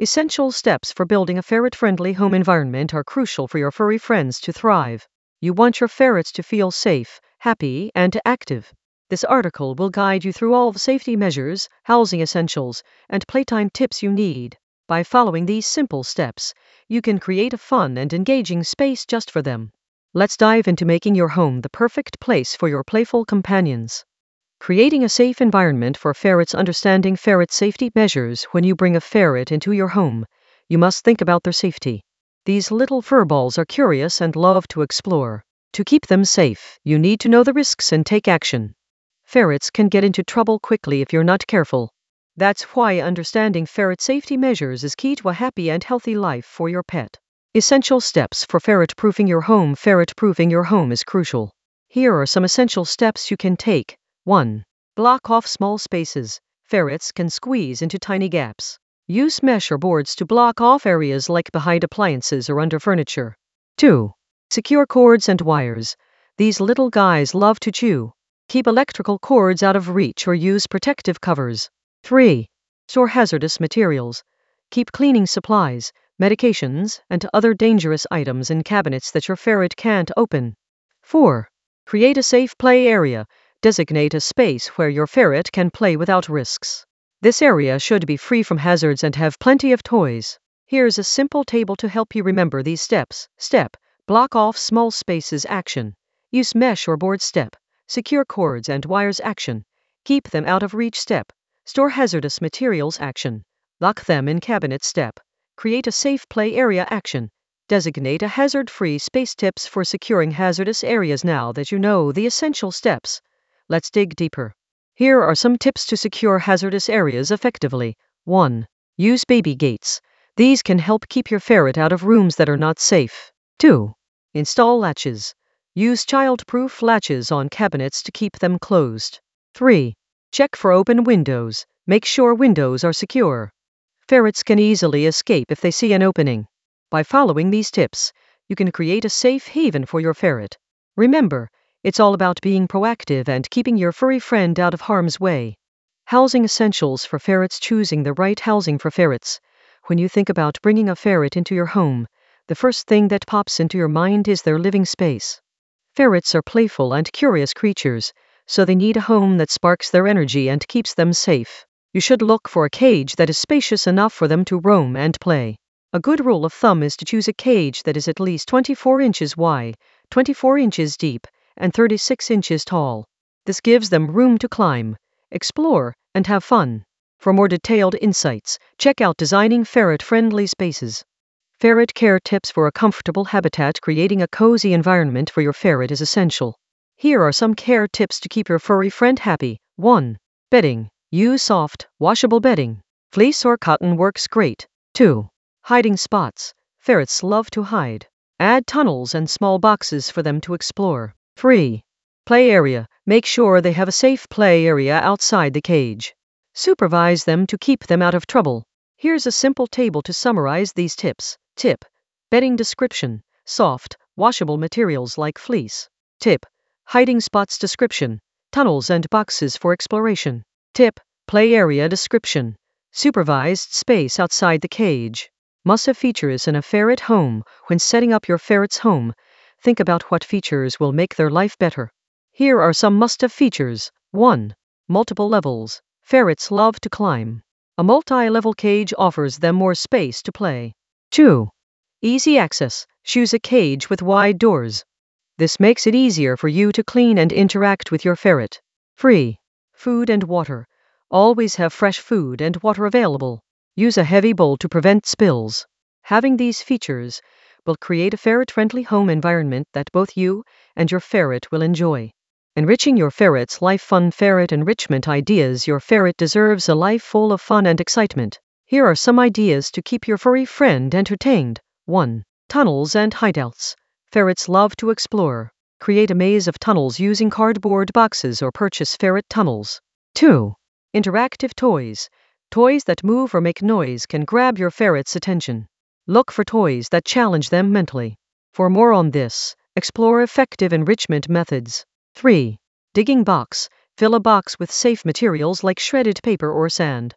Essential steps for building a ferret-friendly home environment are crucial for your furry friends to thrive. You want your ferrets to feel safe, happy, and active. This article will guide you through all the safety measures, housing essentials, and playtime tips you need. By following these simple steps, you can create a fun and engaging space just for them. Let's dive into making your home the perfect place for your playful companions. Creating a safe environment for ferrets. Understanding ferret safety measures. When you bring a ferret into your home, you must think about their safety. These little furballs are curious and love to explore. To keep them safe, you need to know the risks and take action. Ferrets can get into trouble quickly if you're not careful. That's why understanding ferret safety measures is key to a happy and healthy life for your pet. Essential steps for ferret-proofing your home. Ferret-proofing your home is crucial. Here are some essential steps you can take. 1. Block off small spaces. Ferrets can squeeze into tiny gaps. Use mesh or boards to block off areas like behind appliances or under furniture. 2. Secure cords and wires. These little guys love to chew. Keep electrical cords out of reach or use protective covers. 3. Store hazardous materials. Keep cleaning supplies, medications, and other dangerous items in cabinets that your ferret can't open. 4. Create a safe play area. Designate a space where your ferret can play without risks. This area should be free from hazards and have plenty of toys. Here's a simple table to help you remember these steps. Step: block off small spaces. Action: use mesh or board. Step: secure cords and wires. Action: keep them out of reach. Step: store hazardous materials. Action: lock them in cabinets. Step: create a safe play area. Action: designate a hazard-free space. Tips for securing hazardous areas. Now that you know the essential steps, let's dig deeper. Here are some tips to secure hazardous areas effectively. 1. Use baby gates. These can help keep your ferret out of rooms that are not safe. 2. Install latches. Use child-proof latches on cabinets to keep them closed. 3. Check for open windows. Make sure windows are secure. Ferrets can easily escape if they see an opening. By following these tips, you can create a safe haven for your ferret. Remember, it's all about being proactive and keeping your furry friend out of harm's way. Housing essentials for ferrets. Choosing the right housing for ferrets. When you think about bringing a ferret into your home, the first thing that pops into your mind is their living space. Ferrets are playful and curious creatures, so they need a home that sparks their energy and keeps them safe. You should look for a cage that is spacious enough for them to roam and play. A good rule of thumb is to choose a cage that is at least 24 inches wide, 24 inches deep, and 36 inches tall. This gives them room to climb, explore, and have fun. For more detailed insights, check out Designing Ferret-Friendly Spaces. Ferret care tips for a comfortable habitat. Creating a cozy environment for your ferret is essential. Here are some care tips to keep your furry friend happy. 1. Bedding. Use soft, washable bedding. Fleece or cotton works great. 2. Hiding spots. Ferrets love to hide. Add tunnels and small boxes for them to explore. 3. Play area. Make sure they have a safe play area outside the cage. Supervise them to keep them out of trouble. Here's a simple table to summarize these tips. Tip: bedding description. Soft, washable materials like fleece. Tip: hiding spots description. Tunnels and boxes for exploration. Tip: play area description. Supervised space outside the cage. Must-have features in a ferret home. When setting up your ferret's home, think about what features will make their life better. Here are some must-have features. 1. Multiple levels. Ferrets love to climb. A multi-level cage offers them more space to play. 2. Easy access. Choose a cage with wide doors. This makes it easier for you to clean and interact with your ferret. 3. Food and water. Always have fresh food and water available. Use a heavy bowl to prevent spills. Having these features will create a ferret-friendly home environment that both you and your ferret will enjoy. Enriching your ferret's life. Fun ferret enrichment ideas. Your ferret deserves a life full of fun and excitement. Here are some ideas to keep your furry friend entertained. 1. Tunnels and hideouts. Ferrets love to explore. Create a maze of tunnels using cardboard boxes or purchase ferret tunnels. 2. Interactive toys. Toys that move or make noise can grab your ferret's attention. Look for toys that challenge them mentally. For more on this, explore effective enrichment methods. 3. Digging box. Fill a box with safe materials like shredded paper or sand.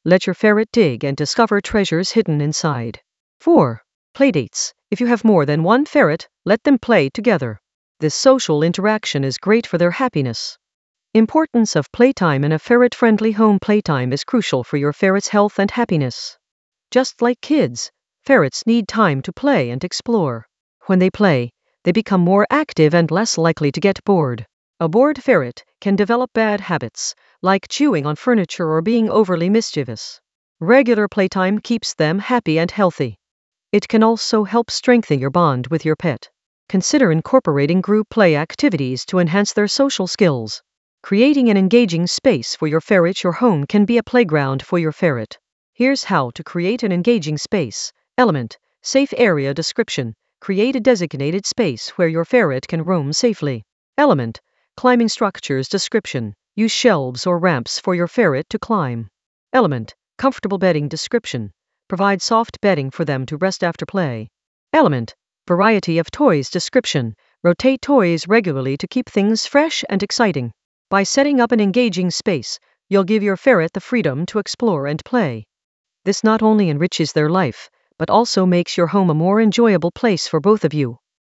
Let your ferret dig and discover treasures hidden inside. 4. Playdates. If you have more than one ferret, let them play together. This social interaction is great for their happiness. Importance of playtime in a ferret-friendly home. Playtime is crucial for your ferret's health and happiness. Just like kids, ferrets need time to play and explore. When they play, they become more active and less likely to get bored. A bored ferret can develop bad habits, like chewing on furniture or being overly mischievous. Regular playtime keeps them happy and healthy. It can also help strengthen your bond with your pet. Consider incorporating group play activities to enhance their social skills. Creating an engaging space for your ferret. Your home can be a playground for your ferret. Here's how to create an engaging space. Element: safe area. Description: create a designated space where your ferret can roam safely. Element: climbing structures. Description: use shelves or ramps for your ferret to climb. Element: comfortable bedding. Description: provide soft bedding for them to rest after play. Element: variety of toys. Description: rotate toys regularly to keep things fresh and exciting. By setting up an engaging space, you'll give your ferret the freedom to explore and play. This not only enriches their life, but also makes your home a more enjoyable place for both of you.